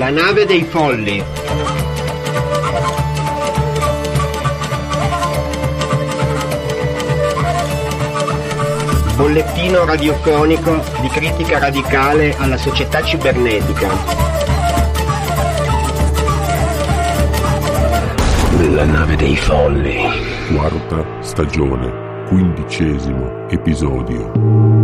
La nave dei folli. Bollettino radiofonico di critica radicale alla società cibernetica. La nave dei folli. Quarta stagione, 15° episodio.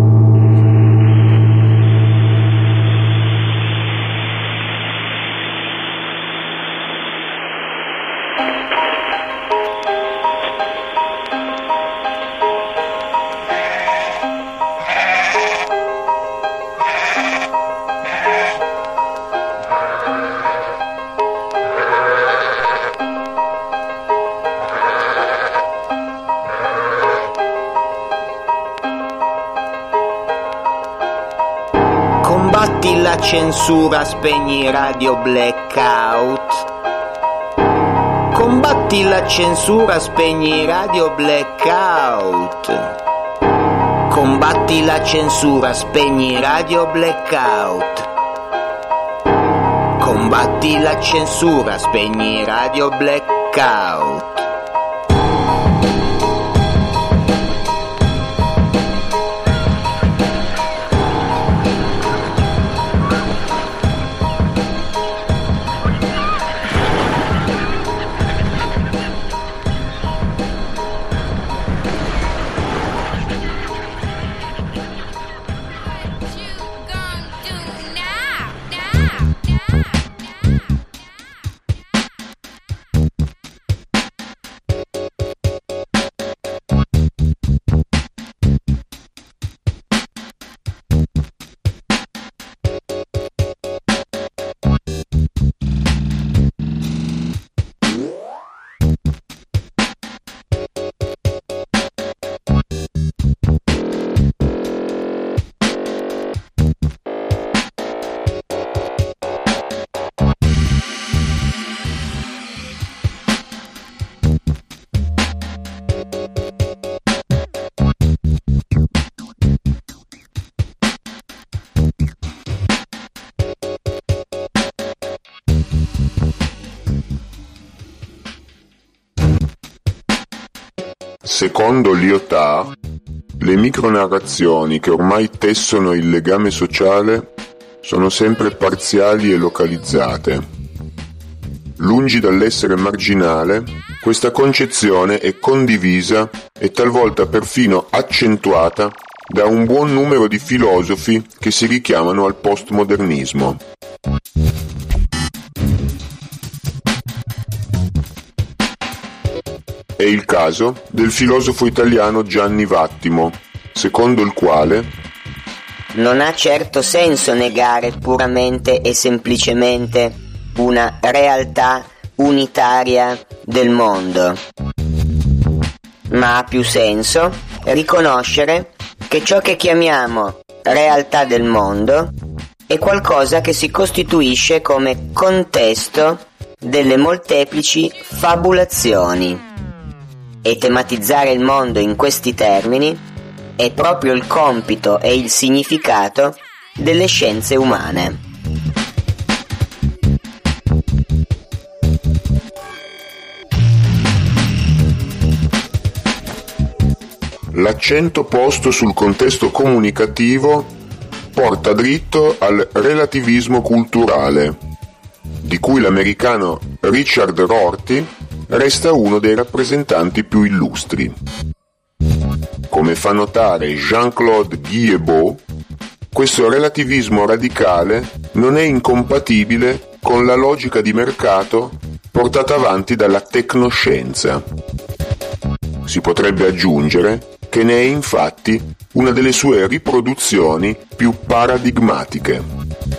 Combatti la censura, spegni Radio Blackout. Combatti la censura, spegni Radio Blackout. Combatti la censura, spegni Radio Blackout. Combatti la censura, spegni Radio Blackout. Secondo Lyotard, le micronarrazioni che ormai tessono il legame sociale sono sempre parziali e localizzate. Lungi dall'essere marginale, questa concezione è condivisa e talvolta perfino accentuata da un buon numero di filosofi che si richiamano al postmodernismo. È il caso del filosofo italiano Gianni Vattimo, secondo il quale non ha certo senso negare puramente e semplicemente una realtà unitaria del mondo, ma ha più senso riconoscere che ciò che chiamiamo realtà del mondo è qualcosa che si costituisce come contesto delle molteplici fabulazioni. E tematizzare il mondo in questi termini è proprio il compito e il significato delle scienze umane. l'accento posto sul contesto comunicativo porta dritto al relativismo culturale, di cui l'americano Richard Rorty resta uno dei rappresentanti più illustri. Come fa notare Jean-Claude Guillebeau, questo relativismo radicale non è incompatibile con la logica di mercato portata avanti dalla tecnoscienza. Si potrebbe aggiungere che ne è infatti una delle sue riproduzioni più paradigmatiche.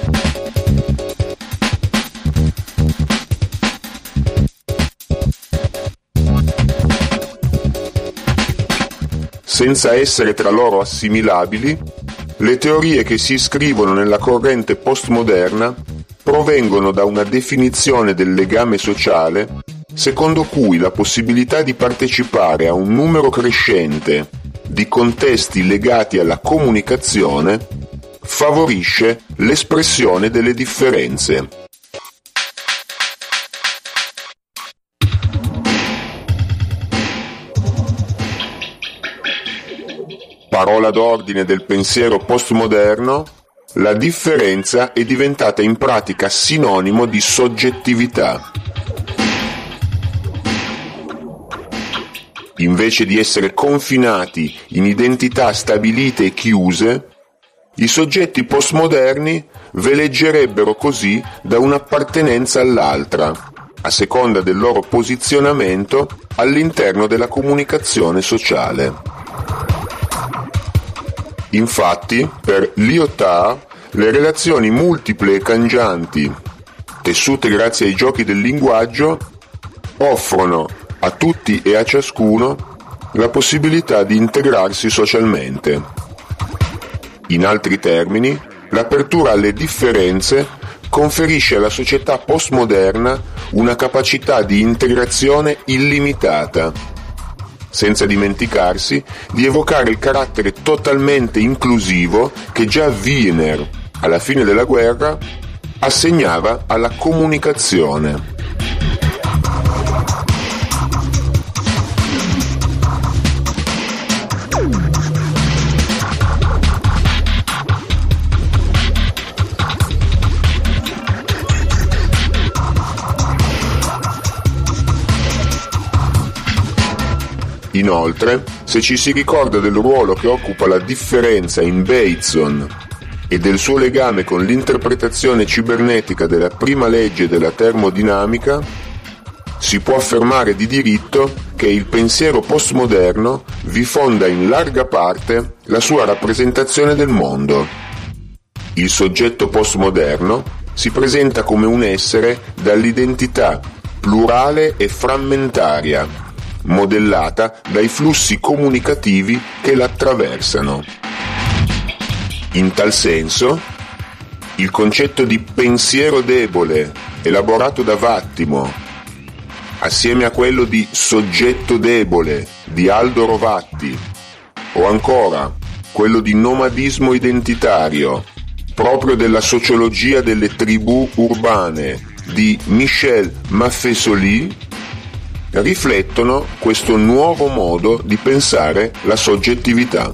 Senza essere tra loro assimilabili, le teorie che si iscrivono nella corrente postmoderna provengono da una definizione del legame sociale secondo cui la possibilità di partecipare a un numero crescente di contesti legati alla comunicazione favorisce l'espressione delle differenze parola d'ordine del pensiero postmoderno, la differenza è diventata in pratica sinonimo di soggettività. Invece di essere confinati in identità stabilite e chiuse, i soggetti postmoderni veleggerebbero così da un'appartenenza all'altra, a seconda del loro posizionamento all'interno della comunicazione sociale. Infatti, per Lyotard, le relazioni multiple e cangianti, tessute grazie ai giochi del linguaggio, offrono a tutti e a ciascuno la possibilità di integrarsi socialmente. In altri termini, l'apertura alle differenze conferisce alla società postmoderna una capacità di integrazione illimitata, senza dimenticarsi di evocare il carattere totalmente inclusivo che già Wiener, alla fine della guerra, assegnava alla comunicazione. Inoltre, se ci si ricorda del ruolo che occupa la differenza in Bateson e del suo legame con l'interpretazione cibernetica della prima legge della termodinamica, si può affermare di diritto che il pensiero postmoderno vi fonda in larga parte la sua rappresentazione del mondo. Il soggetto postmoderno si presenta come un essere dall'identità plurale e frammentaria, modellata dai flussi comunicativi che l'attraversano. In tal senso, il concetto di pensiero debole, elaborato da Vattimo, assieme a quello di soggetto debole di Aldo Rovatti, o ancora quello di nomadismo identitario, proprio della sociologia delle tribù urbane di Michel Maffesoli, riflettono questo nuovo modo di pensare la soggettività.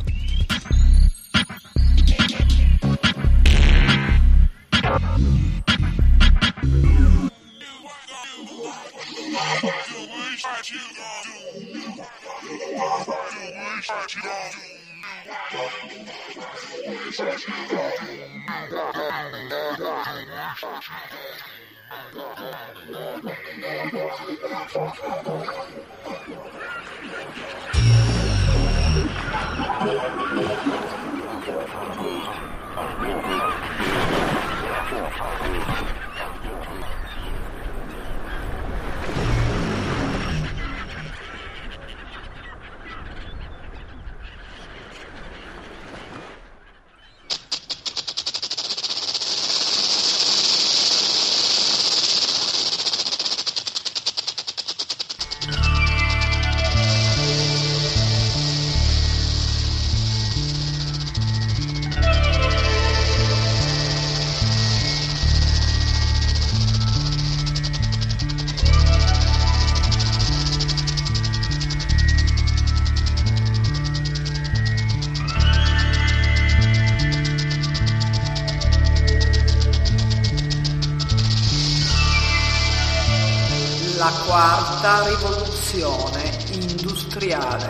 La quarta rivoluzione industriale.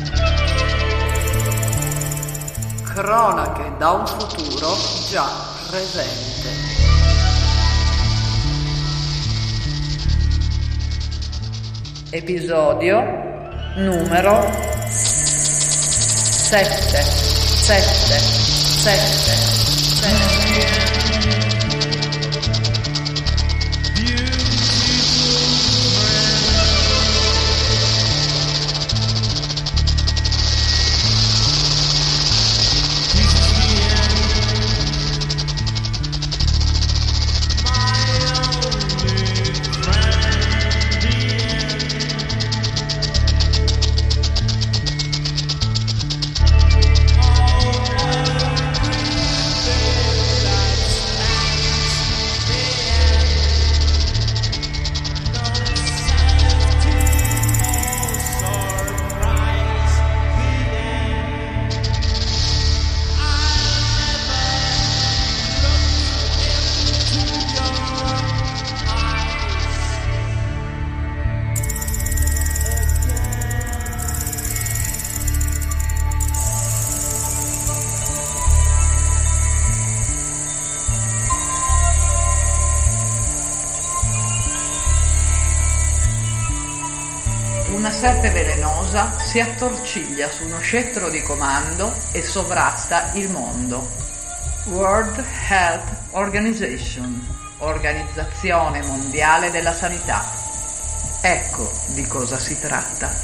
Cronache da un futuro già presente. Episodio numero 7. serpe velenosa si attorciglia su uno scettro di comando e sovrasta il mondo. World Health Organization, Organizzazione Mondiale della Sanità. Ecco di cosa si tratta.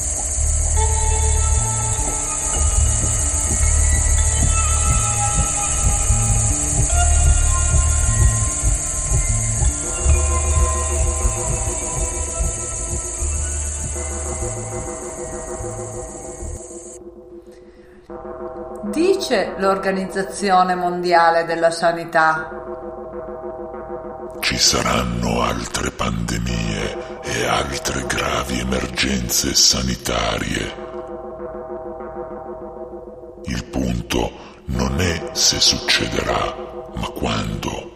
Dice l'Organizzazione Mondiale della Sanità: ci saranno altre pandemie e altre gravi emergenze sanitarie. Il punto non è se succederà, ma quando.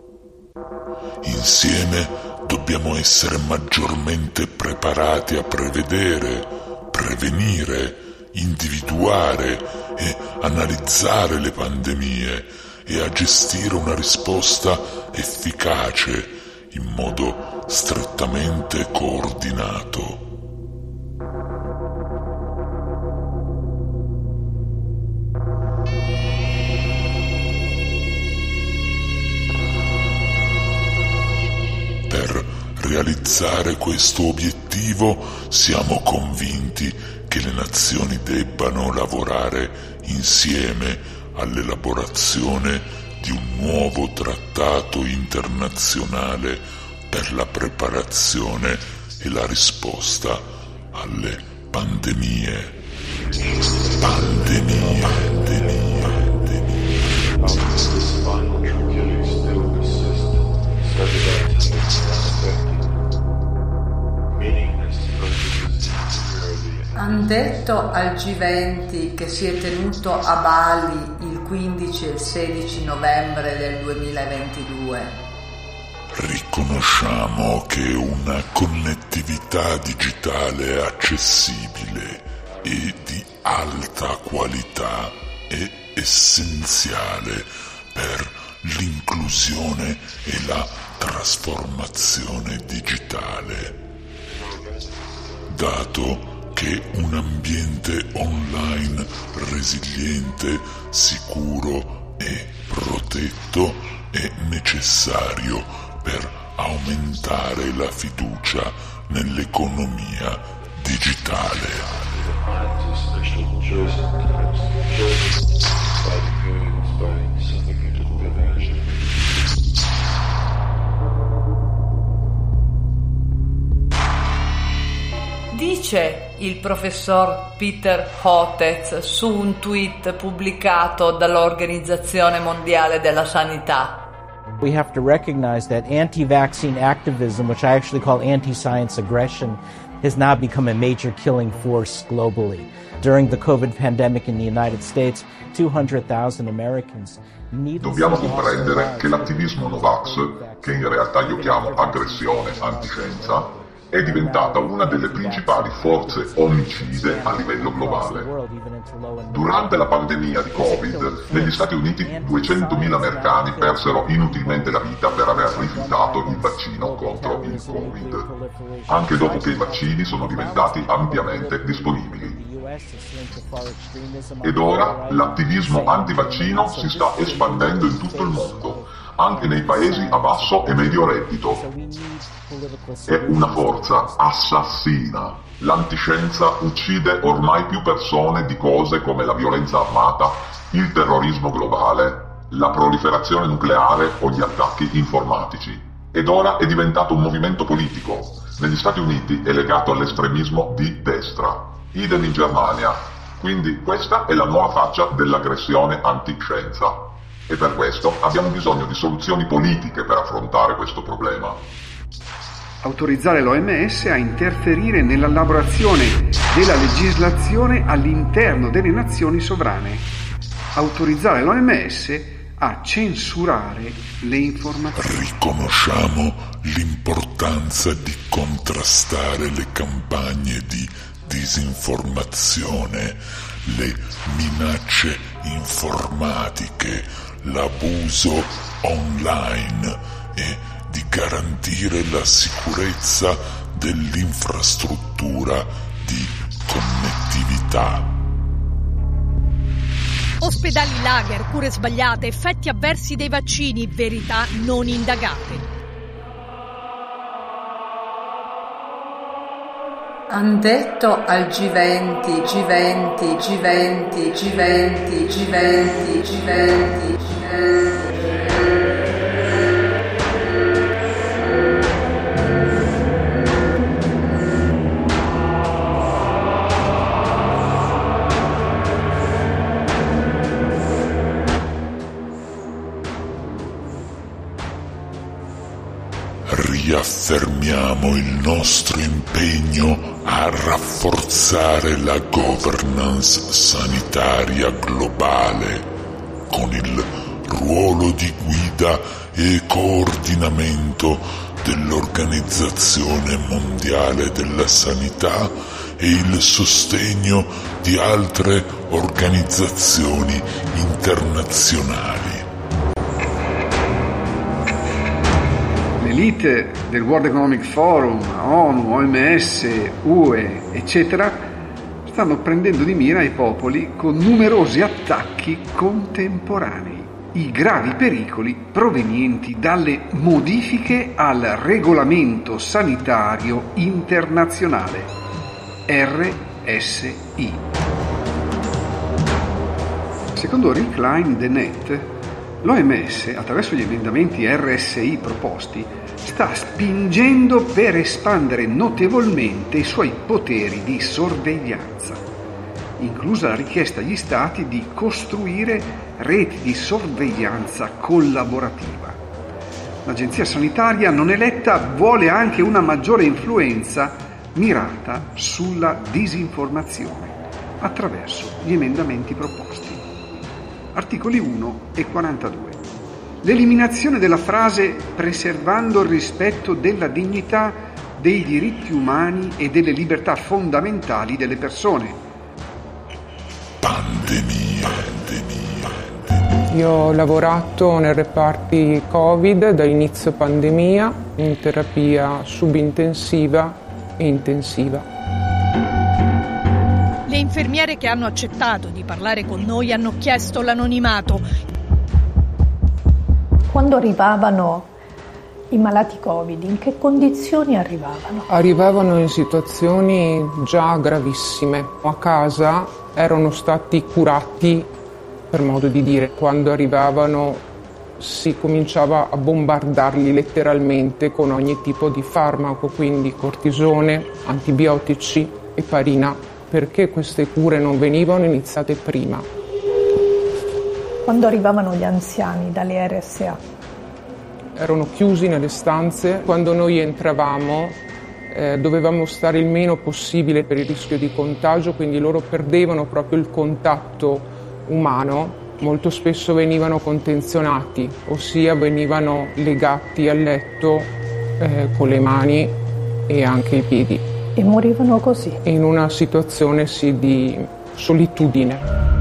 Insieme dobbiamo essere maggiormente preparati a prevedere, prevenire, individuare e analizzare le pandemie e a gestire una risposta efficace in modo strettamente coordinato. Per realizzare questo obiettivo siamo convinti che le nazioni debbano lavorare insieme all'elaborazione di un nuovo trattato internazionale per la preparazione e la risposta alle pandemie. Han detto al G20 che si è tenuto a Bali il 15 e il 16 novembre del 2022. Riconosciamo che una connettività digitale accessibile e di alta qualità è essenziale per l'inclusione e la trasformazione digitale. Dato che un ambiente online resiliente, sicuro e protetto è necessario per aumentare la fiducia nell'economia digitale. Dice il professor Peter Hotez su un tweet pubblicato dall'Organizzazione Mondiale della Sanità. We have to recognize that anti-vaccine activism, which I actually call anti-science aggression, has now become a major killing force globally. During the COVID pandemic in the United States, 200,000 Americans Dobbiamo comprendere che l'attivismo Novax, che in realtà io chiamo aggressione antiscienza, è diventata una delle principali forze omicide a livello globale. Durante la pandemia di Covid, negli Stati Uniti 200.000 americani persero inutilmente la vita per aver rifiutato il vaccino contro il Covid, anche dopo che i vaccini sono diventati ampiamente disponibili. Ed ora l'attivismo antivaccino si sta espandendo in tutto il mondo, anche nei paesi a basso e medio reddito. È una forza assassina. L'antiscienza uccide ormai più persone di cose come la violenza armata, il terrorismo globale, la proliferazione nucleare o gli attacchi informatici. Ed ora è diventato un movimento politico. Negli Stati Uniti è legato all'estremismo di destra, idem in Germania. Quindi questa è la nuova faccia dell'aggressione antiscienza. E per questo abbiamo bisogno di soluzioni politiche per affrontare questo problema. Autorizzare l'OMS a interferire nell'elaborazione della legislazione all'interno delle nazioni sovrane. Autorizzare l'OMS a censurare le informazioni. Riconosciamo l'importanza di contrastare le campagne di disinformazione, le minacce informatiche, l'abuso online e di garantire la sicurezza dell'infrastruttura di connettività. Ospedali lager, cure sbagliate, effetti avversi dei vaccini, verità non indagate. Han detto al G20. Riaffermiamo il nostro impegno a rafforzare la governance sanitaria globale con il ruolo di guida e coordinamento dell'Organizzazione Mondiale della Sanità e il sostegno di altre organizzazioni internazionali. L'elite del World Economic Forum, ONU, OMS, UE, eccetera, stanno prendendo di mira i popoli con numerosi attacchi contemporanei, i gravi pericoli provenienti dalle modifiche al Regolamento Sanitario Internazionale, RSI. Secondo Recline the Net, l'OMS, attraverso gli emendamenti RSI proposti, sta spingendo per espandere notevolmente i suoi poteri di sorveglianza, inclusa la richiesta agli Stati di costruire reti di sorveglianza collaborativa. L'Agenzia Sanitaria non eletta vuole anche una maggiore influenza mirata sulla disinformazione attraverso gli emendamenti proposti. Articoli 1 e 42. L'eliminazione della frase "preservando il rispetto della dignità, dei diritti umani e delle libertà fondamentali delle persone". Pandemia. Io ho lavorato nel reparti Covid dall'inizio pandemia, in terapia subintensiva e intensiva. Le infermiere che hanno accettato di parlare con noi hanno chiesto l'anonimato. Quando arrivavano i malati Covid, in che condizioni arrivavano? Arrivavano in situazioni già gravissime. A casa erano stati curati, per modo di dire. Quando arrivavano si cominciava a bombardarli letteralmente con ogni tipo di farmaco, quindi cortisone, antibiotici, eparina. Perché queste cure non venivano iniziate prima? Quando arrivavano gli anziani dalle RSA? Erano chiusi nelle stanze. Quando noi entravamo dovevamo stare il meno possibile per il rischio di contagio, quindi loro perdevano proprio il contatto umano. Molto spesso venivano contenzionati, ossia venivano legati al letto con le mani e anche i piedi. E morivano così? In una situazione sì di solitudine.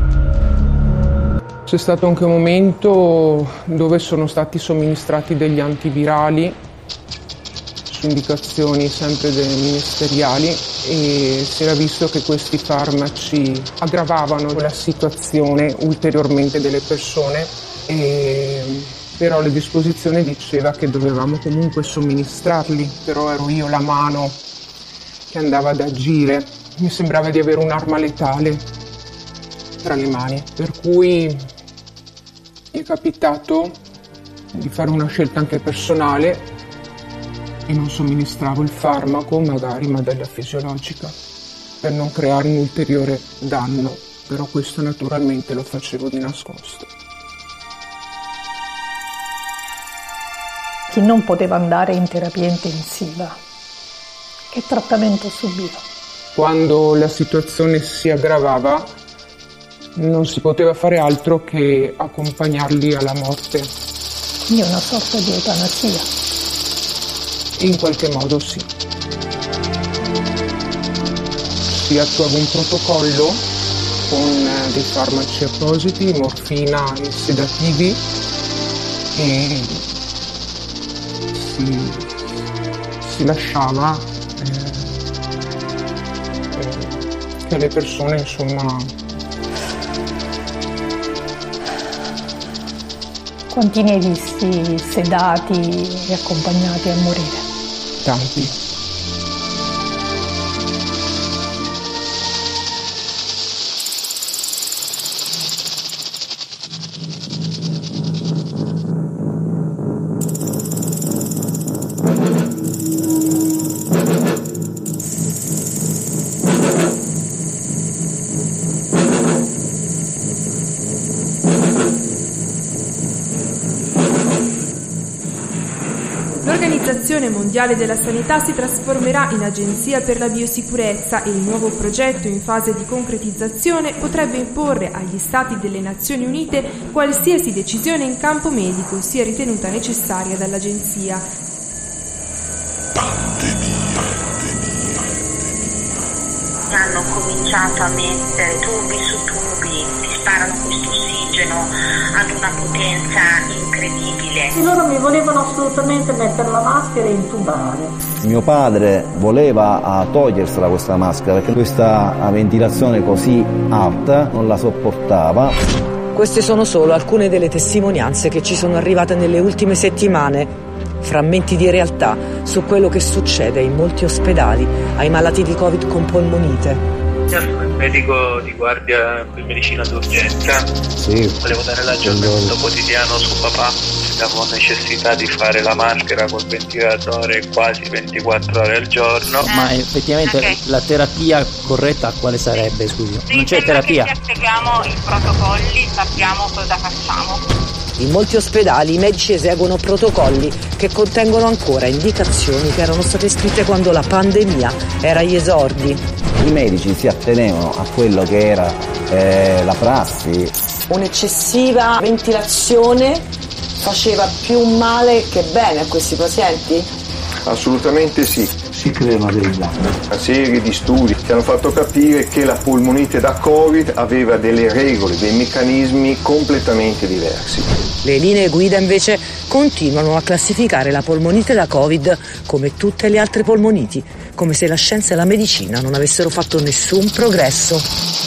C'è stato anche un momento dove sono stati somministrati degli antivirali su indicazioni sempre delle ministeriali e si era visto che questi farmaci aggravavano la situazione ulteriormente delle persone, però la disposizione diceva che dovevamo comunque somministrarli, però ero io la mano che andava ad agire, mi sembrava di avere un'arma letale tra le mani, per cui mi è capitato di fare una scelta anche personale e non somministravo il farmaco, magari madella fisiologica, per non creare un ulteriore danno, però questo naturalmente lo facevo di nascosto. Chi non poteva andare in terapia intensiva, che trattamento subiva? Quando la situazione si aggravava non si poteva fare altro che accompagnarli alla morte. Quindi una sorta di eutanasia? In qualche modo sì. Si attuava un protocollo con dei farmaci appositi, morfina e sedativi, e si lasciava che le persone insomma. Quanti ne hai visti sedati e accompagnati a morire? Tanti. L'Organizzazione Mondiale della Sanità si trasformerà in Agenzia per la Biosicurezza e il nuovo progetto in fase di concretizzazione potrebbe imporre agli Stati delle Nazioni Unite qualsiasi decisione in campo medico sia ritenuta necessaria dall'Agenzia. Hanno cominciato a mettere tubi su tubi, ti sparano questo ossigeno ad una potenza incredibile. E loro mi volevano assolutamente mettere la maschera e intubare. Mio padre voleva togliersela questa maschera perché questa ventilazione così alta non la sopportava. Queste sono solo alcune delle testimonianze che ci sono arrivate nelle ultime settimane. Frammenti di realtà su quello che succede in molti ospedali ai malati di Covid con polmonite. Sono il medico di guardia di medicina d'urgenza. Sì. Volevo dare l'aggiornamento quotidiano su papà. Abbiamo necessità di fare la maschera col ventilatore quasi 24 ore al giorno. Ma effettivamente la terapia corretta quale sarebbe, scusi? Sì, non c'è terapia. Che spieghiamo i protocolli, sappiamo cosa facciamo. In molti ospedali i medici eseguono protocolli che contengono ancora indicazioni che erano state scritte quando la pandemia era agli esordi. I medici si attenevano a quello che era la prassi. Un'eccessiva ventilazione faceva più male che bene a questi pazienti? Assolutamente sì. Si creano dei danni. Una serie di studi che hanno fatto capire che la polmonite da Covid aveva delle regole, dei meccanismi completamente diversi. Le linee guida invece continuano a classificare la polmonite da Covid come tutte le altre polmoniti, come se la scienza e la medicina non avessero fatto nessun progresso.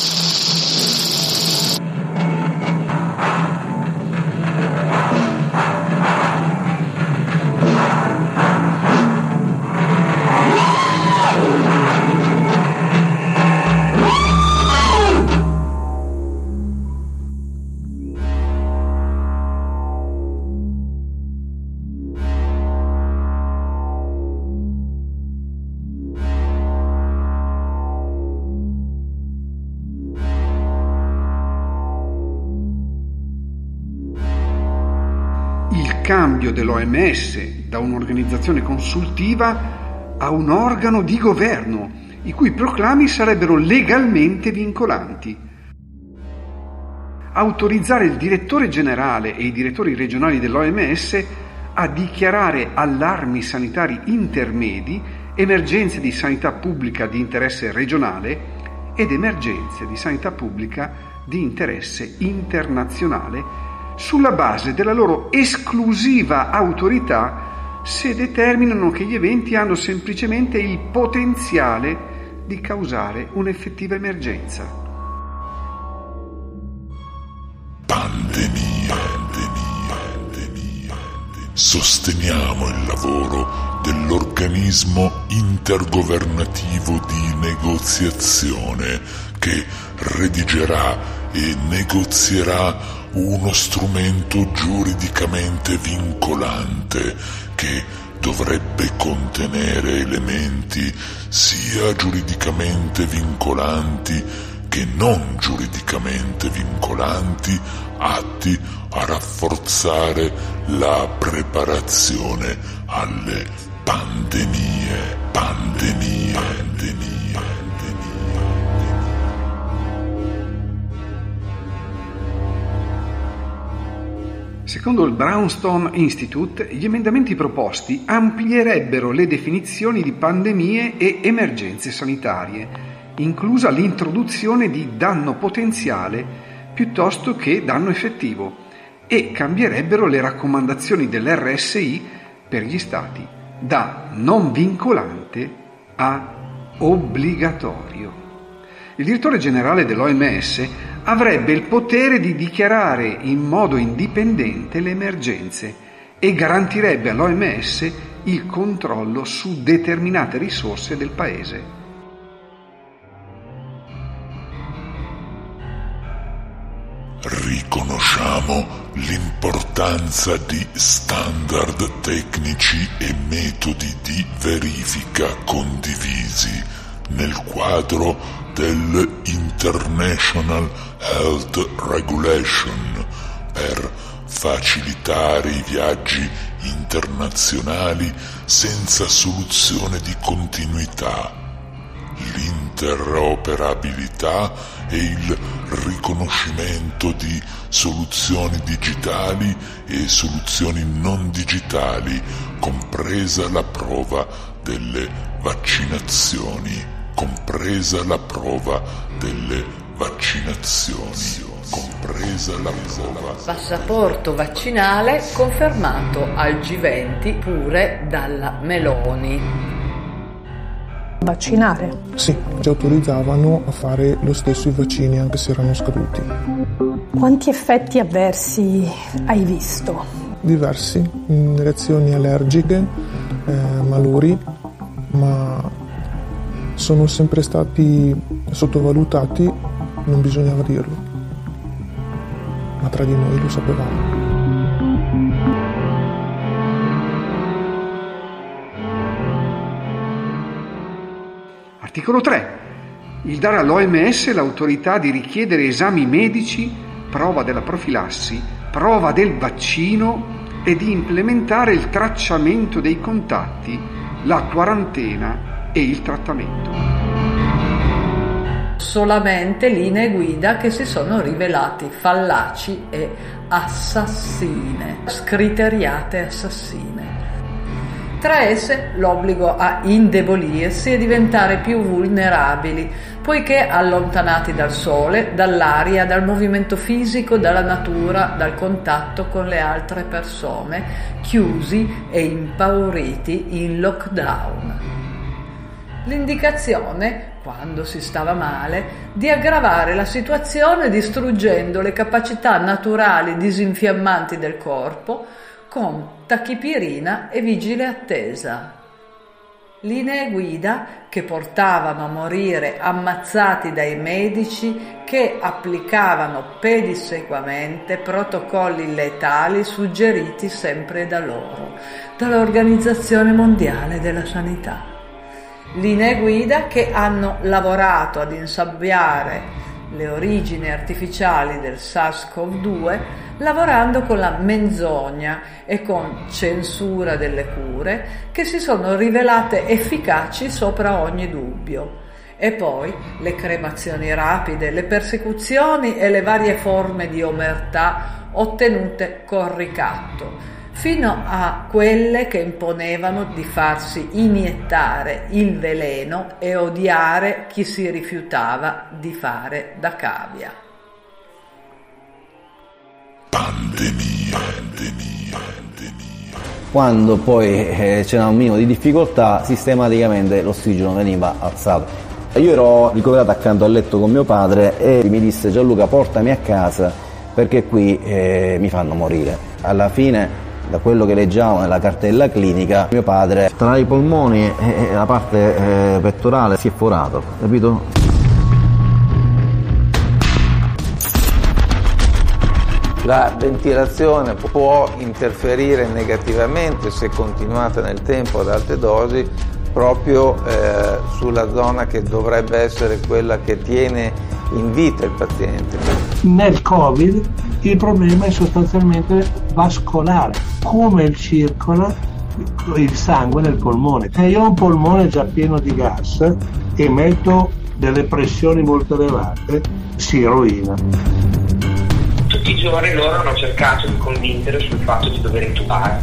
Il cambio dell'OMS da un'organizzazione consultiva a un organo di governo, i cui proclami sarebbero legalmente vincolanti. Autorizzare il direttore generale e i direttori regionali dell'OMS a dichiarare allarmi sanitari intermedi, emergenze di sanità pubblica di interesse regionale ed emergenze di sanità pubblica di interesse internazionale sulla base della loro esclusiva autorità se determinano che gli eventi hanno semplicemente il potenziale di causare un'effettiva emergenza. Pandemia. Sosteniamo il lavoro dell'organismo intergovernativo di negoziazione che redigerà e negozierà uno strumento giuridicamente vincolante che dovrebbe contenere elementi sia giuridicamente vincolanti che non giuridicamente vincolanti, atti a rafforzare la preparazione alle pandemie. Secondo il Brownstone Institute, gli emendamenti proposti amplierebbero le definizioni di pandemie e emergenze sanitarie, inclusa l'introduzione di danno potenziale piuttosto che danno effettivo, e cambierebbero le raccomandazioni dell'RSI per gli Stati da non vincolante a obbligatorio. Il direttore generale dell'OMS avrebbe il potere di dichiarare in modo indipendente le emergenze e garantirebbe all'OMS il controllo su determinate risorse del paese. Riconosciamo l'importanza di standard tecnici e metodi di verifica condivisi nel quadro dell'International Health Regulation per facilitare i viaggi internazionali senza soluzione di continuità, l'interoperabilità e il riconoscimento di soluzioni digitali e soluzioni non digitali, compresa la prova delle vaccinazioni, compresa la prova delle vaccinazioni, compresa la prova. Passaporto vaccinale confermato al G20 pure dalla Meloni. Vaccinare? Sì, ci autorizzavano a fare lo stesso i vaccini anche se erano scaduti. Quanti effetti avversi hai visto? Diversi, reazioni allergiche, malori, ma sono sempre stati sottovalutati, non bisognava dirlo, ma tra di noi lo sapevamo. Articolo 3. Il dare all'OMS l'autorità di richiedere esami medici, prova della profilassi, prova del vaccino e di implementare il tracciamento dei contatti, la quarantena e il trattamento. Solamente linee guida che si sono rivelati fallaci e assassine, scriteriate assassine. Tra esse l'obbligo a indebolirsi e diventare più vulnerabili, poiché allontanati dal sole, dall'aria, dal movimento fisico, dalla natura, dal contatto con le altre persone, chiusi e impauriti in lockdown. L'indicazione, quando si stava male, di aggravare la situazione distruggendo le capacità naturali disinfiammanti del corpo con tachipirina e vigile attesa. Linee guida che portavano a morire ammazzati dai medici che applicavano pedissequamente protocolli letali suggeriti sempre da loro, dall'Organizzazione Mondiale della Sanità. Linee guida che hanno lavorato ad insabbiare le origini artificiali del SARS-CoV-2 lavorando con la menzogna e con censura delle cure che si sono rivelate efficaci sopra ogni dubbio. E poi le cremazioni rapide, le persecuzioni e le varie forme di omertà ottenute col ricatto, fino a quelle che imponevano di farsi iniettare il veleno e odiare chi si rifiutava di fare da cavia. Pandemia. Quando poi c'era un minimo di difficoltà, sistematicamente l'ossigeno veniva alzato. Io ero ricoverato accanto al letto con mio padre e mi disse: Gianluca, portami a casa perché qui mi fanno morire. Alla fine, da quello che leggiamo nella cartella clinica, mio padre tra i polmoni e la parte pettorale si è forato, capito? La ventilazione può interferire negativamente, se continuata nel tempo ad alte dosi, proprio sulla zona che dovrebbe essere quella che tiene in vita il paziente. Nel Covid il problema è sostanzialmente vascolare, come circola il sangue nel polmone. Se io ho un polmone già pieno di gas e metto delle pressioni molto elevate, si rovina. Tutti i giorni loro hanno cercato di convincere sul fatto di dover intubare.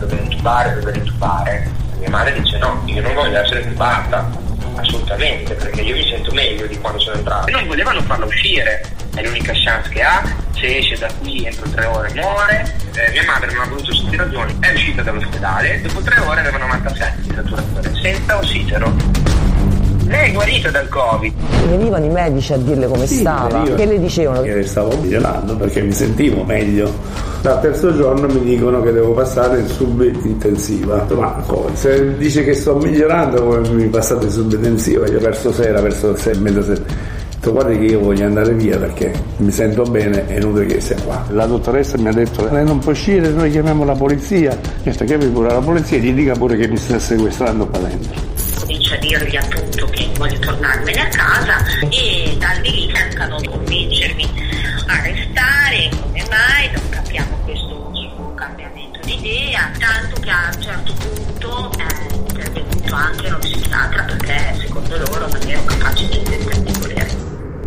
Mia madre dice: no, io non voglio essere intubata, assolutamente, perché io mi sento meglio di quando sono entrato. E non volevano farla uscire, è l'unica chance che ha, se esce da qui entro 3 ore muore. Mia madre non ha voluto sentire ragioni, è uscita dall'ospedale, dopo 3 ore aveva 97 di saturazione, senza ossigeno. Lei è guarita dal Covid. Venivano i medici a dirle come stava, che le dicevano? Che stavo migliorando perché mi sentivo meglio. Dal terzo giorno mi dicono che devo passare in subintensiva. Ma come? Se dice che sto migliorando, come mi passate in subintensiva? Io verso sera, verso 6, mezza 7. Guardi che io voglio andare via perché mi sento bene, è inutile che sia qua. La dottoressa mi ha detto: lei non può uscire, noi chiamiamo la polizia. Io ho detto: chiami pure la polizia, gli dica pure che mi sta sequestrando qua dentro. Comincia a dirgli appunto che voglio tornarmene a casa e da lì cercano di convincermi a restare. Come mai? Non capiamo questo cambiamento di idea, tanto che a un certo punto è intervenuto anche lo psichiatra perché secondo loro non ero capace di volere.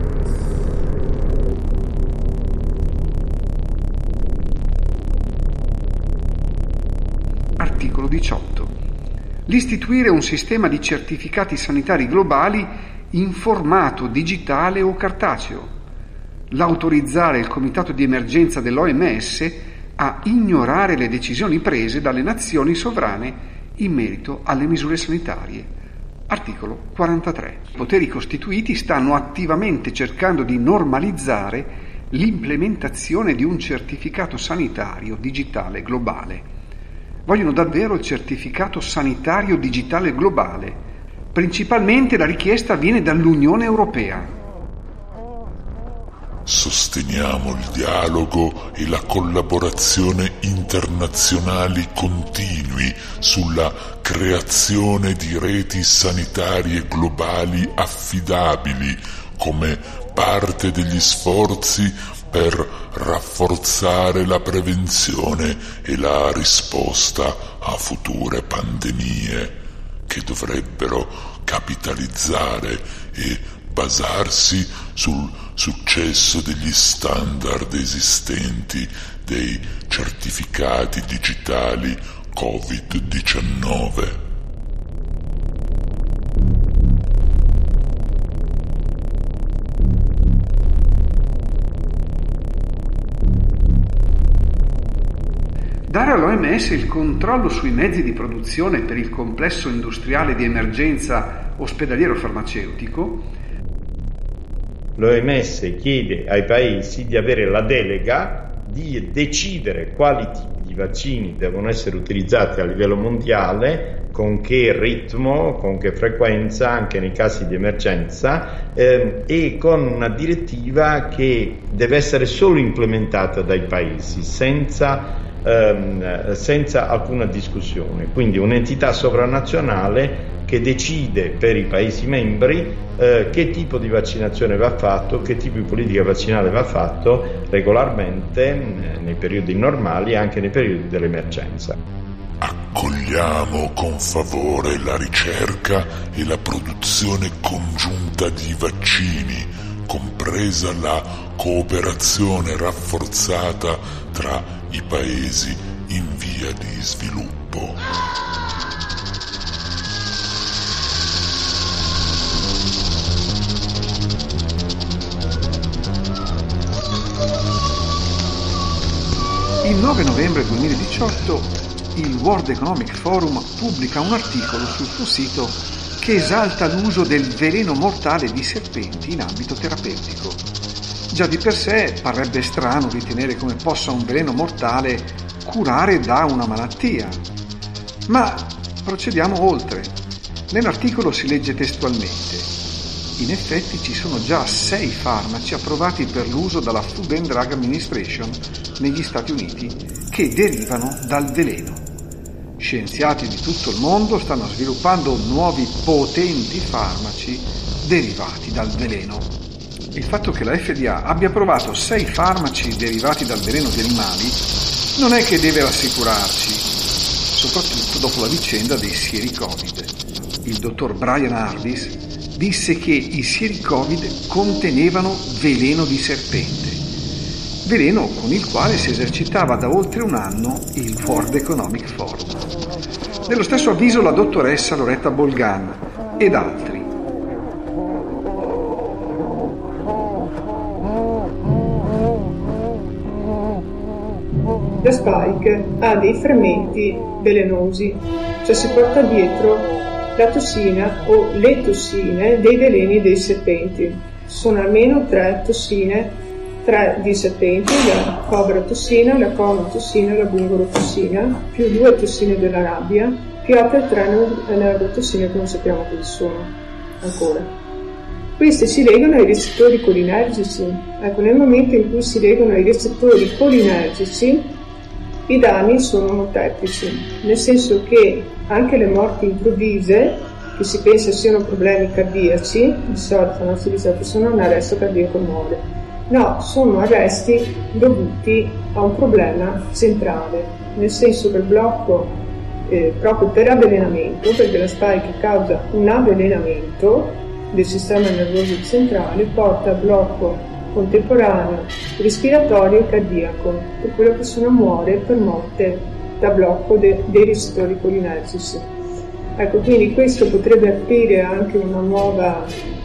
Articolo 18. L'istituire un sistema di certificati sanitari globali in formato digitale o cartaceo. L'autorizzare il Comitato di Emergenza dell'OMS a ignorare le decisioni prese dalle nazioni sovrane in merito alle misure sanitarie. Articolo 43. I poteri costituiti stanno attivamente cercando di normalizzare l'implementazione di un certificato sanitario digitale globale. Vogliono davvero il certificato sanitario digitale globale. Principalmente la richiesta viene dall'Unione Europea. Sosteniamo il dialogo e la collaborazione internazionali continui sulla creazione di reti sanitarie globali affidabili come parte degli sforzi per rafforzare la prevenzione e la risposta a future pandemie che dovrebbero capitalizzare e basarsi sul successo degli standard esistenti dei certificati digitali Covid-19. Dare all'OMS il controllo sui mezzi di produzione per il complesso industriale di emergenza ospedaliero-farmaceutico. L'OMS chiede ai paesi di avere la delega di decidere quali tipi di vaccini devono essere utilizzati a livello mondiale, con che ritmo, con che frequenza, anche nei casi di emergenza, e con una direttiva che deve essere solo implementata dai paesi, senza alcuna discussione. Quindi un'entità sovranazionale che decide per i Paesi membri che tipo di vaccinazione va fatto, che tipo di politica vaccinale va fatto regolarmente nei periodi normali e anche nei periodi dell'emergenza. Accogliamo con favore la ricerca e la produzione congiunta di vaccini, compresa la cooperazione rafforzata tra i paesi in via di sviluppo. Il 9 novembre 2018 il World Economic Forum pubblica un articolo sul suo sito che esalta l'uso del veleno mortale di serpenti in ambito terapeutico. Già di per sé parrebbe strano ritenere come possa un veleno mortale curare da una malattia. Ma procediamo oltre. Nell'articolo si legge testualmente: in effetti ci sono già 6 farmaci approvati per l'uso dalla Food and Drug Administration negli Stati Uniti che derivano dal veleno. Scienziati di tutto il mondo stanno sviluppando nuovi potenti farmaci derivati dal veleno. Il fatto che la FDA abbia approvato 6 farmaci derivati dal veleno di animali non è che deve rassicurarci, soprattutto dopo la vicenda dei sieri Covid. Il dottor Brian Hardis disse che i sieri Covid contenevano veleno di serpente, veleno con il quale si esercitava da oltre un anno il World Economic Forum. Nello stesso avviso la dottoressa Loretta Bolgan ed altri. La spike ha dei fermenti velenosi, cioè si porta dietro la tossina o le tossine dei veleni dei serpenti. Sono almeno 3 tossine, 3 di serpenti, la cobra tossina, la conotossina e la bungorotossina, più 2 tossine della rabbia, più altre 3 neurotossine che non sappiamo quali sono ancora. Queste si legano ai recettori colinergici. Ecco, nel momento in cui si legano ai recettori colinergici, i danni sono molteplici, nel senso che anche le morti improvvise, che si pensa siano problemi cardiaci, di solito non si dice la persona ha un arresto cardiaco muore. No, sono arresti dovuti a un problema centrale, nel senso che il blocco proprio per avvelenamento, perché la spike causa un avvelenamento del sistema nervoso centrale, porta al blocco contemporaneo respiratorio e cardiaco, per cui la persona muore per morte da blocco dei recettori colinergici. Ecco, quindi questo potrebbe aprire anche una nuova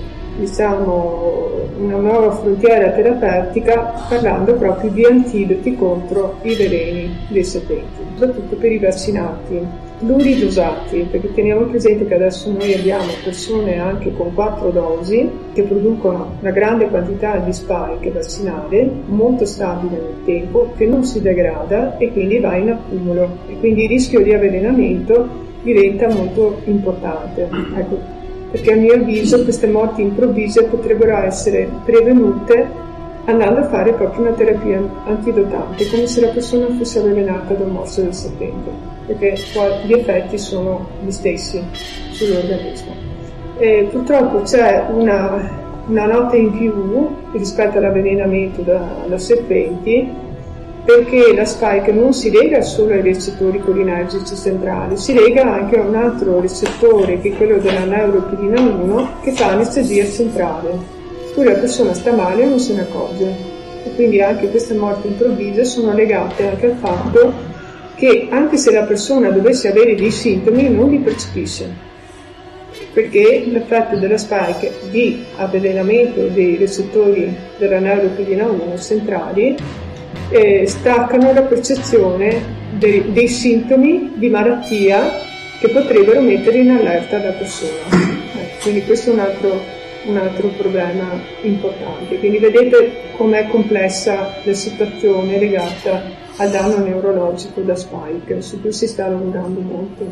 frontiera terapeutica, parlando proprio di antidoti contro i veleni dei serpenti, soprattutto per i vaccinati pluridosati, perché teniamo presente che adesso noi abbiamo persone anche con 4 dosi che producono una grande quantità di spike vaccinale, molto stabile nel tempo, che non si degrada e quindi va in accumulo, e quindi il rischio di avvelenamento diventa molto importante. Ecco, perché a mio avviso queste morti improvvise potrebbero essere prevenute andando a fare proprio una terapia antidotante, come se la persona fosse avvelenata da un morso del serpente, perché poi gli effetti sono gli stessi sull'organismo. Purtroppo c'è una nota in più rispetto all'avvelenamento da serpenti, perché la spike non si lega solo ai recettori colinergici centrali, si lega anche a un altro recettore, che è quello della neuropilina 1, che fa anestesia centrale. Poi la persona sta male e non se ne accorge, e quindi anche queste morti improvvise sono legate anche al fatto che anche se la persona dovesse avere dei sintomi non li percepisce, perché l'effetto della spike di avvelenamento dei recettori della neuropilina 1 centrali staccano la percezione dei sintomi di malattia che potrebbero mettere in allerta la persona. Quindi questo è un altro problema importante. Quindi vedete com'è complessa la situazione legata al danno neurologico da spike, su cui si sta lavorando molto.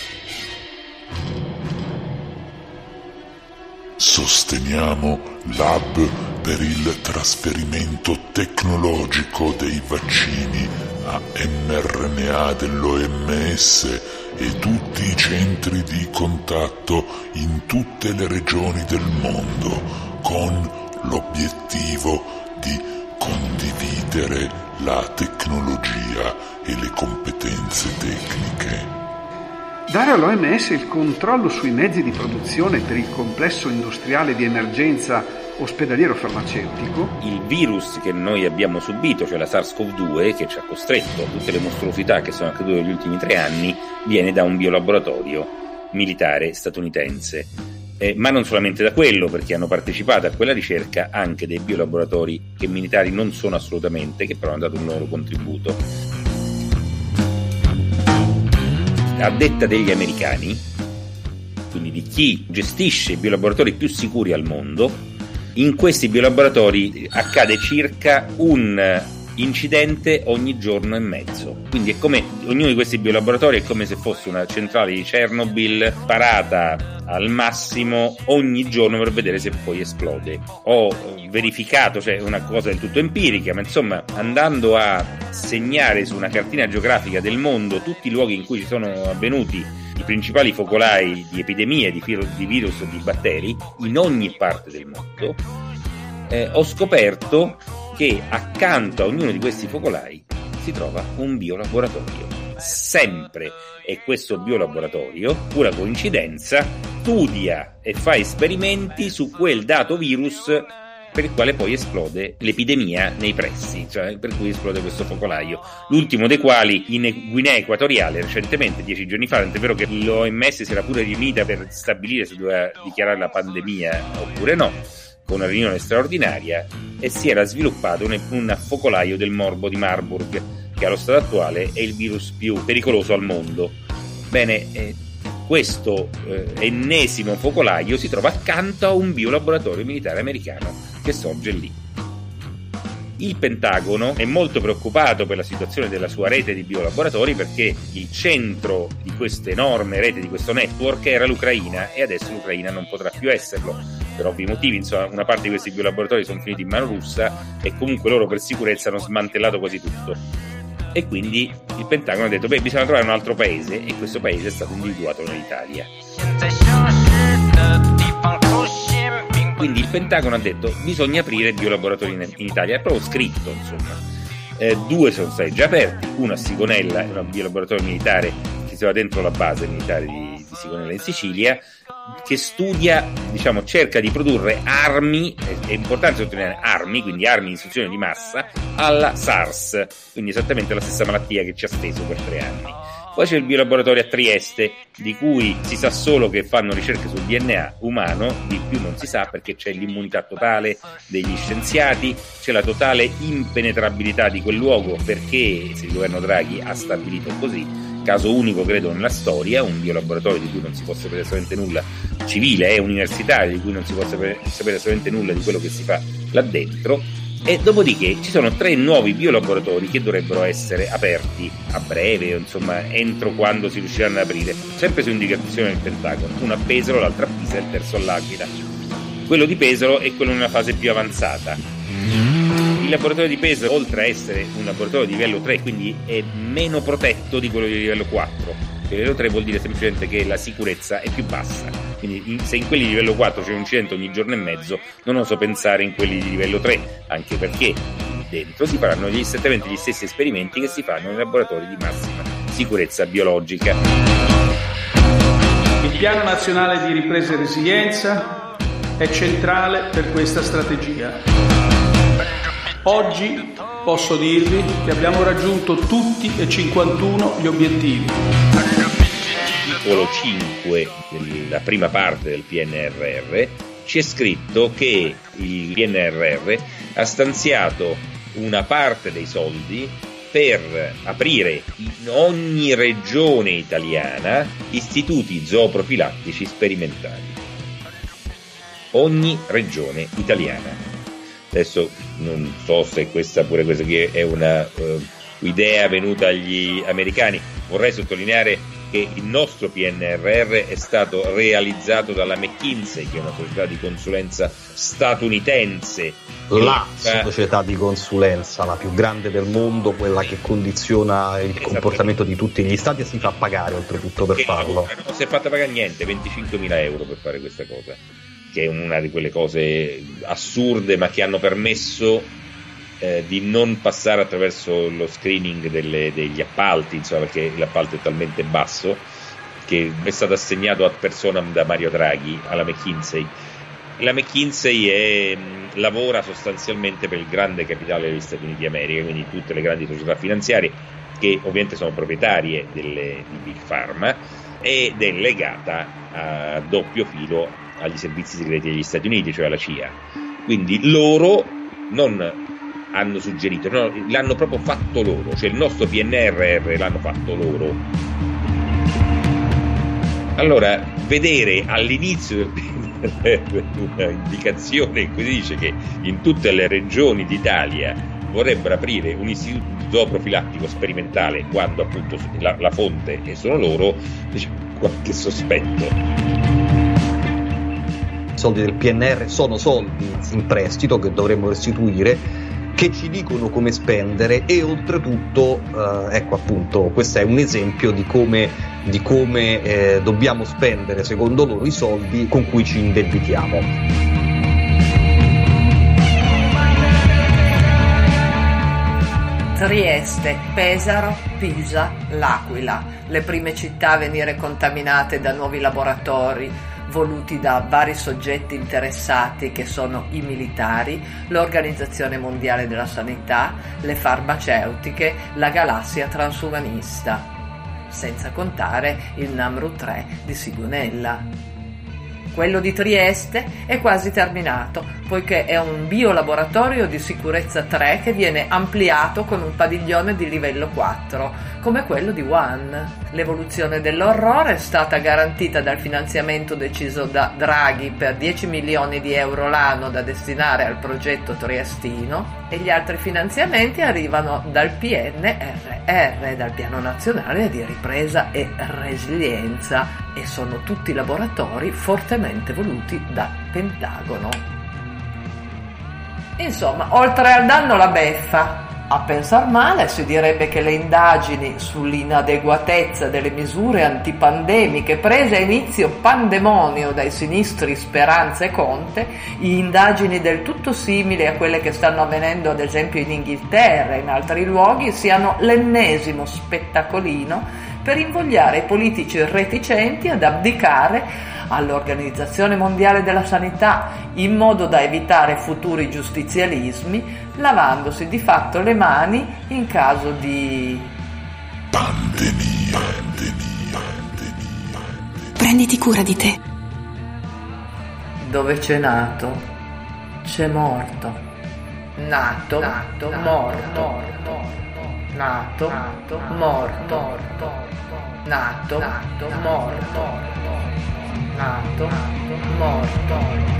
Sosteniamo l'hub per il trasferimento tecnologico dei vaccini a mRNA dell'OMS e tutti i centri di contatto in tutte le regioni del mondo, con l'obiettivo di condividere la tecnologia e le competenze tecniche. Dare all'OMS il controllo sui mezzi di produzione per il complesso industriale di emergenza ospedaliero farmaceutico. Il virus che noi abbiamo subito, cioè la SARS-CoV-2, che ci ha costretto a tutte le mostruosità che sono accadute negli ultimi 3 anni, viene da un biolaboratorio militare statunitense. Ma non solamente da quello, perché hanno partecipato a quella ricerca anche dei biolaboratori che militari non sono assolutamente, che però hanno dato un loro contributo. A detta degli americani, quindi di chi gestisce i biolaboratori più sicuri al mondo, in questi biolaboratori accade circa un incidente ogni giorno e mezzo. Quindi è come ognuno di questi biolaboratori è come se fosse una centrale di Chernobyl parata al massimo ogni giorno per vedere se poi esplode. Ho verificato, cioè una cosa del tutto empirica, ma insomma andando a segnare su una cartina geografica del mondo tutti i luoghi in cui ci sono avvenuti i principali focolai di epidemie, di virus o di batteri in ogni parte del mondo, ho scoperto che accanto a ognuno di questi focolai si trova un biolaboratorio. Sempre. E questo biolaboratorio, pura coincidenza, studia e fa esperimenti su quel dato virus per il quale poi esplode l'epidemia nei pressi, cioè per cui esplode questo focolaio. L'ultimo dei quali in Guinea Equatoriale, recentemente, 10 giorni fa, tant'è vero che l'OMS si era pure riunita per stabilire se doveva dichiarare la pandemia oppure no, con una riunione straordinaria, e si era sviluppato un focolaio del morbo di Marburg, che allo stato attuale è il virus più pericoloso al mondo. Bene, questo ennesimo focolaio si trova accanto a un biolaboratorio militare americano che sorge lì. Il Pentagono è molto preoccupato per la situazione della sua rete di biolaboratori, perché il centro di questa enorme rete, di questo network, era l'Ucraina, e adesso l'Ucraina non potrà più esserlo per ovvi motivi. Insomma, una parte di questi biolaboratori sono finiti in mano russa e comunque loro per sicurezza hanno smantellato quasi tutto, e quindi il Pentagono ha detto bisogna trovare un altro paese, e questo paese è stato individuato nell'Italia. Quindi il Pentagono ha detto bisogna aprire biolaboratori in Italia, è proprio scritto, insomma. 2 sono stati già aperti, uno a Sigonella, un biolaboratorio militare che si trova dentro la base militare di Sigonella in Sicilia, che studia, diciamo, cerca di produrre armi, è importante sottolineare armi, quindi armi di distruzione di massa, alla SARS, quindi esattamente la stessa malattia che ci ha steso per 3 anni. Poi c'è il biolaboratorio a Trieste, di cui si sa solo che fanno ricerche sul DNA umano, di più non si sa, perché c'è l'immunità totale degli scienziati, c'è la totale impenetrabilità di quel luogo, perché se il governo Draghi ha stabilito così, caso unico credo nella storia, un biolaboratorio di cui non si può sapere assolutamente nulla, civile, universitario, di cui non si può sapere assolutamente nulla di quello che si fa là dentro. E dopodiché ci sono 3 nuovi biolaboratori che dovrebbero essere aperti a breve, insomma entro quando si riusciranno ad aprire, sempre su indicazione del Pentagono, uno a Pesaro, l'altro a Pisa e il terzo all'Aquila. Quello di Pesaro è quello in una fase più avanzata. Il laboratorio di Pesaro, oltre a essere un laboratorio di livello 3, quindi è meno protetto di quello di livello 4. Livello 3 vuol dire semplicemente che la sicurezza è più bassa, quindi se in quelli di livello 4 c'è un incidente ogni giorno e mezzo, non oso pensare in quelli di livello 3, anche perché dentro si faranno esattamente gli stessi esperimenti che si fanno nei laboratori di massima sicurezza biologica. Il Piano Nazionale di Ripresa e Resilienza è centrale per questa strategia. Oggi posso dirvi che abbiamo raggiunto tutti e 51 gli obiettivi. L'articolo 5 della prima parte del PNRR c'è scritto che il PNRR ha stanziato una parte dei soldi per aprire in ogni regione italiana istituti zooprofilattici sperimentali. Ogni regione italiana. Adesso non so se questa che è una idea venuta agli americani. Vorrei sottolineare che il nostro PNRR è stato realizzato dalla McKinsey, che è una società di consulenza statunitense. La società di consulenza, la più grande del mondo, quella che condiziona il comportamento di tutti gli stati, e si fa pagare oltretutto per farlo. Non si è fatta pagare niente, 25.000 euro per fare questa cosa, che è una di quelle cose assurde, ma che hanno permesso di non passare attraverso lo screening degli appalti, insomma, perché l'appalto è talmente basso che è stato assegnato ad personam da Mario Draghi alla McKinsey. La McKinsey lavora sostanzialmente per il grande capitale degli Stati Uniti d'America, quindi tutte le grandi società finanziarie che ovviamente sono proprietarie di Big Pharma, ed è legata a doppio filo agli servizi segreti degli Stati Uniti, cioè alla CIA. Quindi loro non hanno suggerito, no, l'hanno proprio fatto loro, cioè il nostro PNRR l'hanno fatto loro. Allora, vedere all'inizio del PNRR una indicazione in cui dice che in tutte le regioni d'Italia vorrebbero aprire un istituto zooprofilattico sperimentale, quando appunto la fonte sono loro, diciamo, qualche sospetto. I soldi del PNR sono soldi in prestito che dovremmo restituire, che ci dicono come spendere, e oltretutto ecco appunto questo è un esempio di come dobbiamo spendere secondo loro i soldi con cui ci indebitiamo. Trieste, Pesaro, Pisa, L'Aquila, le prime città a venire contaminate da nuovi laboratori voluti da vari soggetti interessati, che sono i militari, l'Organizzazione Mondiale della Sanità, le farmaceutiche, la galassia transumanista, senza contare il Namru 3 di Sigonella. Quello di Trieste è quasi terminato, poiché è un biolaboratorio di sicurezza 3 che viene ampliato con un padiglione di livello 4, come quello di One. L'evoluzione dell'orrore è stata garantita dal finanziamento deciso da Draghi per 10 milioni di euro l'anno da destinare al progetto triestino, e gli altri finanziamenti arrivano dal PNRR, dal Piano Nazionale di Ripresa e Resilienza, e sono tutti laboratori fortemente voluti dal Pentagono. Insomma, oltre al danno la beffa. A pensar male si direbbe che le indagini sull'inadeguatezza delle misure antipandemiche prese a inizio pandemonio dai sinistri Speranza e Conte, indagini del tutto simili a quelle che stanno avvenendo ad esempio in Inghilterra e in altri luoghi, siano l'ennesimo spettacolino per invogliare i politici reticenti ad abdicare all'Organizzazione Mondiale della Sanità in modo da evitare futuri giustizialismi, lavandosi di fatto le mani in caso di pandemia. Prenditi cura di te. Dove c'è nato, c'è morto. Nato, morto. Nato, morto. Nato, morto. Nato, morto.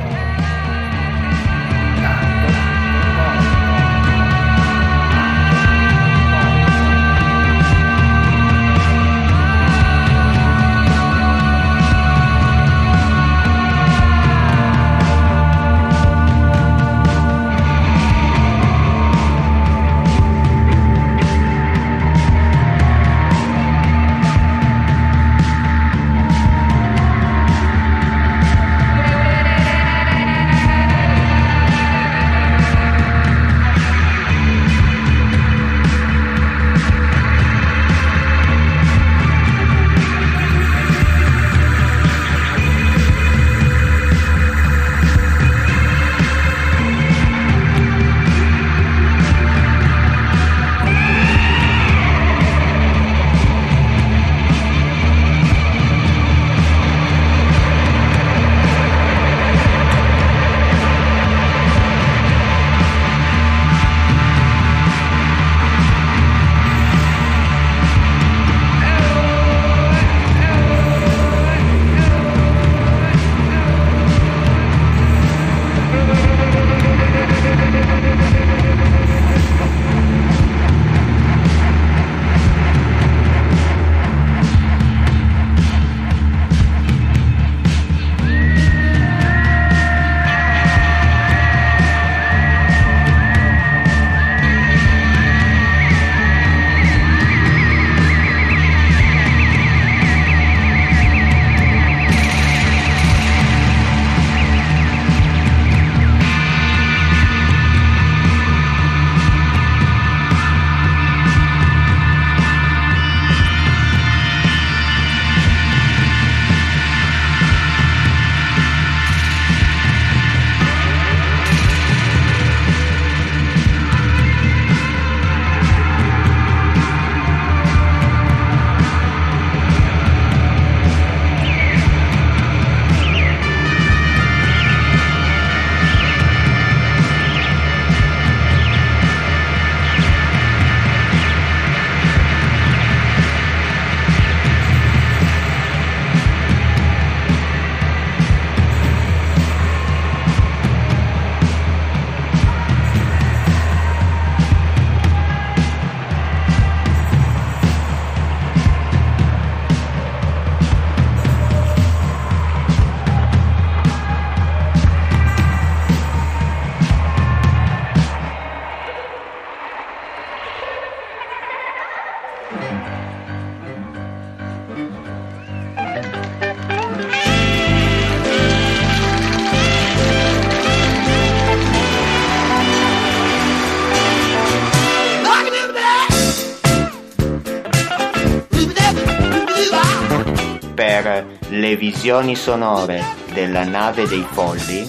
Per le visioni sonore della nave dei folli,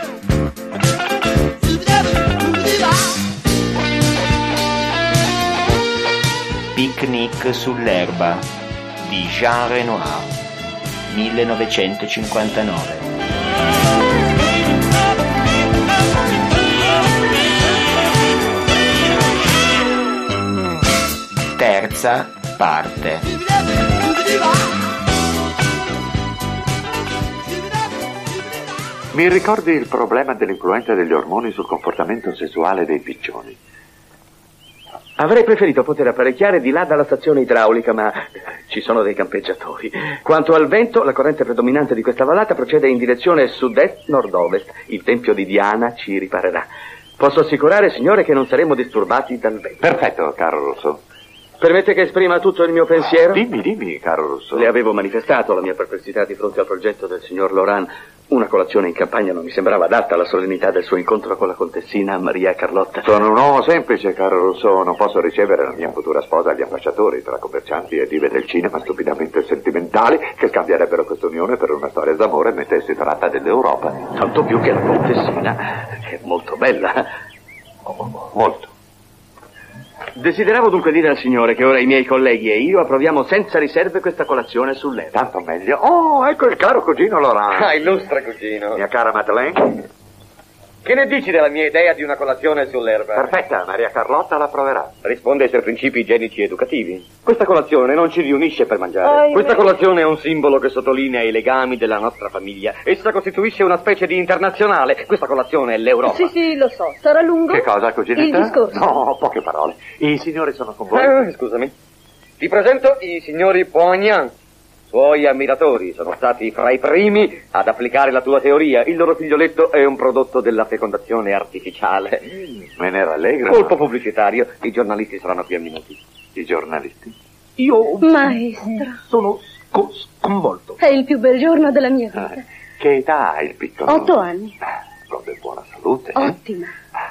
Picnic sull'erba di Jean Renoir, 1959. Terza parte. Mi ricordi il problema dell'influenza degli ormoni sul comportamento sessuale dei piccioni? Avrei preferito poter apparecchiare di là dalla stazione idraulica, ma ci sono dei campeggiatori. Quanto al vento, la corrente predominante di questa vallata procede in direzione sud-est-nord-ovest. Il tempio di Diana ci riparerà. Posso assicurare, signore, che non saremo disturbati dal vento. Perfetto, caro Rousseau. Permette che esprima tutto il mio pensiero? Dimmi, caro Rousseau. Le avevo manifestato la mia perplessità di fronte al progetto del signor Laurent. Una colazione in campagna non mi sembrava adatta alla solennità del suo incontro con la contessina Maria Carlotta. Sono un uomo semplice, caro Rousseau. Non posso ricevere la mia futura sposa agli ambasciatori, tra commercianti e dive del cinema stupidamente sentimentali che scambierebbero questa unione per una storia d'amore mentre si tratta dell'Europa. Tanto più che la contessina è molto bella. Molto. Desideravo dunque dire al signore che ora i miei colleghi e io approviamo senza riserve questa colazione sull'Eva. Tanto meglio. Oh, ecco il caro cugino Laurent. Ah, illustre cugino. Mia cara Madeleine. Che ne dici della mia idea di una colazione sull'erba? Perfetta, Maria Carlotta l'approverà. Risponde ai suoi principi igienici educativi. Questa colazione non ci riunisce per mangiare. Questa colazione è un simbolo che sottolinea i legami della nostra famiglia. Essa costituisce una specie di internazionale. Questa colazione è l'Europa. Sì, lo so. Sarà lungo? Che cosa, cuginetta? Il discorso. No, poche parole. I signori sono con voi? Scusami. Ti presento i signori Poignant. Suoi ammiratori sono stati fra i primi ad applicare la tua teoria. Il loro figlioletto è un prodotto della fecondazione artificiale. Me ne rallegro. Colpo pubblicitario. I giornalisti saranno qui a minuti. I giornalisti? Io Maestro, sono sconvolto. è il più bel giorno della mia vita. Che età ha il piccolo? 8 anni. Gode buona salute. Ottima.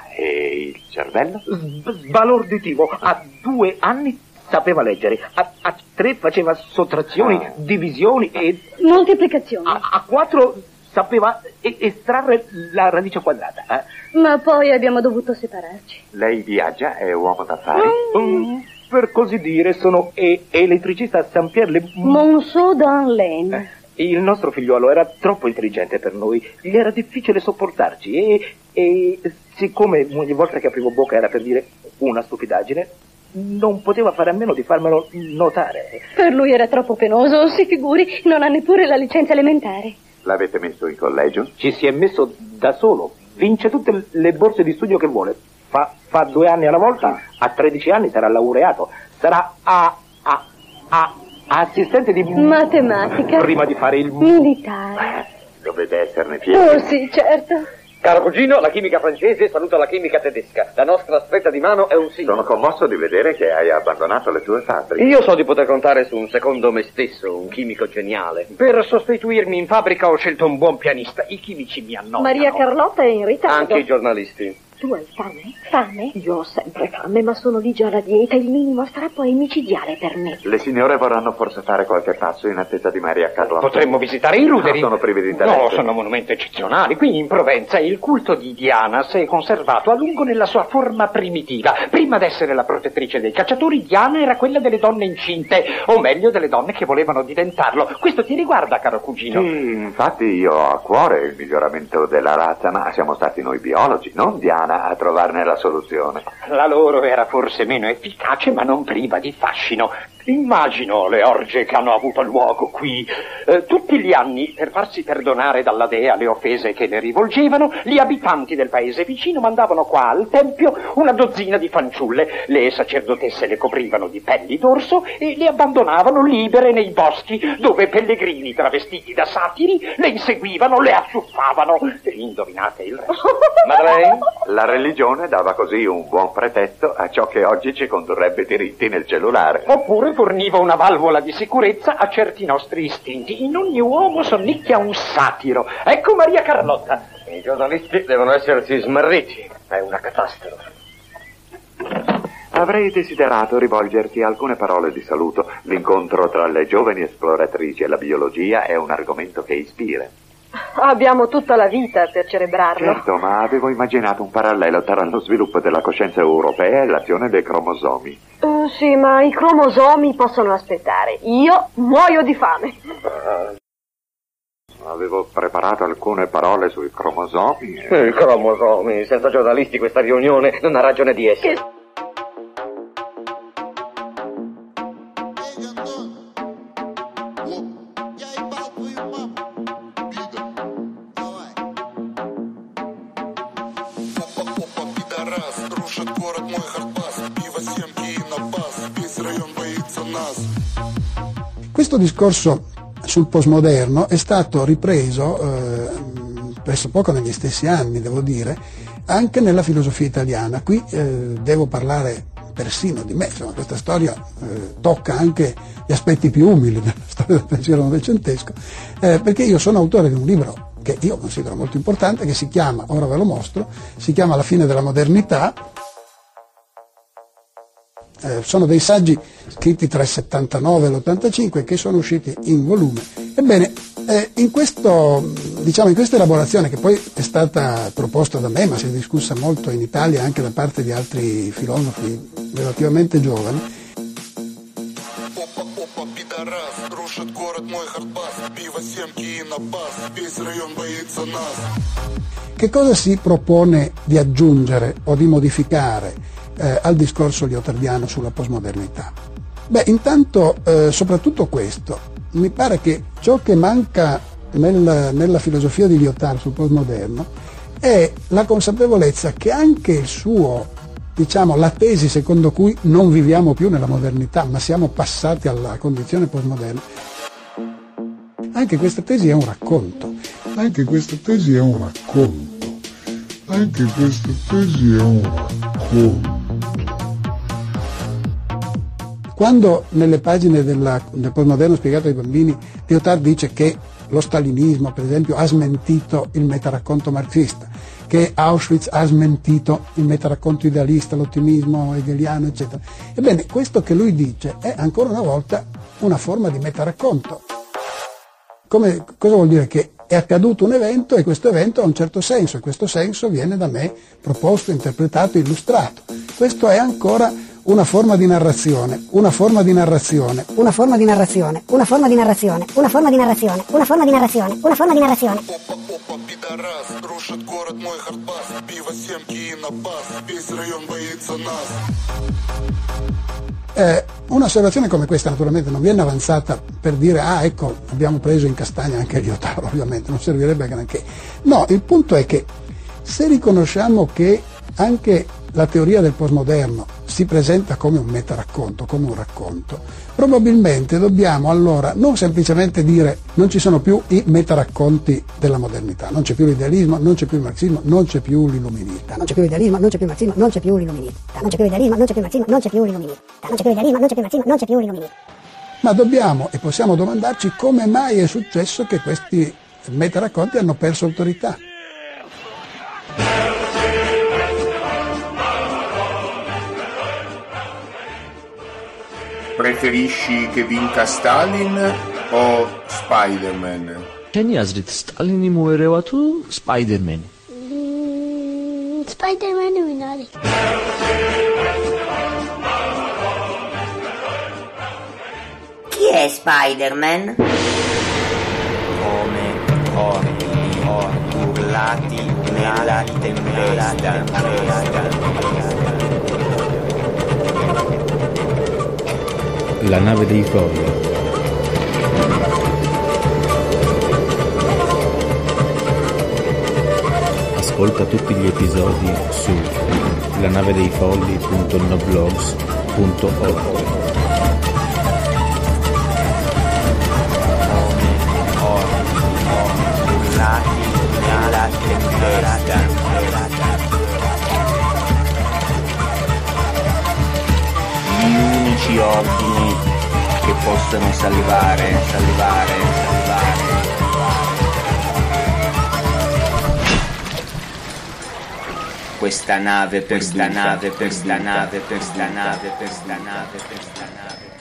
E il cervello? Sbalorditivo. A 2 anni sapeva leggere. A 3 faceva sottrazioni, divisioni e... Moltiplicazioni. A 4 sapeva estrarre la radice quadrata. Ma poi abbiamo dovuto separarci. Lei viaggia? È uomo d'affari? Per così dire, sono elettricista a Saint-Pierre. Monceau-dans-Laine. Il nostro figliuolo era troppo intelligente per noi. Gli era difficile sopportarci e siccome ogni volta che aprivo bocca era per dire una stupidaggine, non poteva fare a meno di farmelo notare. Per lui era troppo penoso, si figuri, non ha neppure la licenza elementare. L'avete messo in collegio? Ci si è messo da solo. Vince tutte le borse di studio che vuole. Fa 2 anni alla volta, a 13 anni sarà laureato. Sarà assistente di... matematica. Prima di fare il... militare. Dovete esserne fieri. Oh sì, certo. Caro cugino, la chimica francese saluta la chimica tedesca. La nostra stretta di mano è un simbolo. Sono commosso di vedere che hai abbandonato le tue fabbriche. Io so di poter contare su un secondo me stesso, un chimico geniale. Per sostituirmi in fabbrica ho scelto un buon pianista. I chimici mi annoiano. Maria Carlotta è in ritardo. Anche i giornalisti. Tu hai fame? Fame? Io ho sempre fame, ma sono lì già alla dieta. Il minimo strappo è micidiale per me. Le signore vorranno forse fare qualche passo in attesa di Maria Carlotta. Potremmo visitare i ruderi. No, sono privi di interesse. No, sono monumenti eccezionali. Qui in Provenza il culto di Diana si è conservato a lungo nella sua forma primitiva. Prima d'essere la protettrice dei cacciatori, Diana era quella delle donne incinte, o meglio delle donne che volevano diventarlo. Questo ti riguarda, caro cugino? Sì, infatti io ho a cuore il miglioramento della razza, ma siamo stati noi biologi, non Diana, a trovarne la soluzione. La loro era forse meno efficace, ma non priva di fascino. Immagino le orge che hanno avuto luogo qui. Tutti gli anni, per farsi perdonare dalla dea le offese che le rivolgevano, gli abitanti del paese vicino mandavano qua al tempio una dozzina di fanciulle. Le sacerdotesse le coprivano di pelli d'orso e le abbandonavano libere nei boschi, dove pellegrini travestiti da satiri le inseguivano, le acciuffavano. E indovinate il resto. Madeleine? La religione dava così un buon pretesto a ciò che oggi ci condurrebbe diritti nel cellulare. Oppure forniva una valvola di sicurezza a certi nostri istinti. In ogni uomo sonnicchia un satiro. Ecco Maria Carlotta. I giornalisti devono essersi smarriti. È una catastrofe. Avrei desiderato rivolgerti alcune parole di saluto. L'incontro tra le giovani esploratrici e la biologia è un argomento che ispira. Abbiamo tutta la vita per celebrarlo. Certo, ma avevo immaginato un parallelo tra lo sviluppo della coscienza europea e l'azione dei cromosomi. Sì, ma i cromosomi possono aspettare. Io muoio di fame. Avevo preparato alcune parole sui cromosomi. I cromosomi, senza giornalisti questa riunione non ha ragione di essere. Questo discorso sul postmoderno è stato ripreso pressopoco negli stessi anni, devo dire, anche nella filosofia italiana. Qui devo parlare persino di me, insomma, questa storia tocca anche gli aspetti più umili della storia del pensiero novecentesco, perché io sono autore di un libro che io considero molto importante, che si chiama, ora ve lo mostro, si chiama La fine della modernità. Sono dei saggi scritti tra il 79 e l'85 che sono usciti in volume. Ebbene, in questa elaborazione, che poi è stata proposta da me, ma si è discussa molto in Italia anche da parte di altri filosofi relativamente giovani, che cosa si propone di aggiungere o di modificare al discorso leotardiano sulla postmodernità? Beh, intanto, soprattutto questo, mi pare che ciò che manca nella filosofia di Lyotard sul postmoderno è la consapevolezza che anche il suo, la tesi secondo cui non viviamo più nella modernità, ma siamo passati alla condizione postmoderna, anche questa tesi è un racconto. Anche questa tesi è un racconto. Anche questa tesi è un racconto. Quando nelle pagine del postmoderno spiegato ai bambini Lyotard dice che lo stalinismo, per esempio, ha smentito il metaracconto marxista, che Auschwitz ha smentito il metaracconto idealista, l'ottimismo hegeliano, eccetera. Ebbene, questo che lui dice è ancora una volta una forma di metaracconto. Cosa vuol dire? Che è accaduto un evento e questo evento ha un certo senso, e questo senso viene da me proposto, interpretato, illustrato. Questo è ancora una forma di narrazione, una forma di narrazione, una forma di narrazione, una forma di narrazione, una forma di narrazione, una forma di narrazione, una forma di narrazione. Un'osservazione come questa naturalmente non viene avanzata per dire ecco, abbiamo preso in castagna anche Lyotard, ovviamente, non servirebbe a granché. No, il punto è che se riconosciamo che anche la teoria del postmoderno si presenta come un metaracconto, come un racconto, probabilmente dobbiamo allora non semplicemente dire non ci sono più i metaracconti della modernità, non c'è più l'idealismo, non c'è più il marxismo, non c'è più l'illuminista. Non c'è più l'idealismo, non c'è più il marxismo, non c'è più l'illuminista. Non c'è più l'idealismo, non c'è più il marxismo, non c'è più l'illuminista. Non c'è più l'idealismo, non c'è più il marxismo, non c'è più l'illuminista. Ma dobbiamo e possiamo domandarci come mai è successo che questi metaracconti hanno perso autorità. Preferisci che vinca Stalin o Spider-Man? Kenny Hazret, Stalin muoveva tu, Spider-Man. Spider-Man nominale. Chi è Spider-Man? Come corpi urlati nella tempesta. La nave dei folli. Ascolta tutti gli episodi su lanavedeifolli.noblogs.org. Gli unici ordini che possono salvare. Questa nave perduta.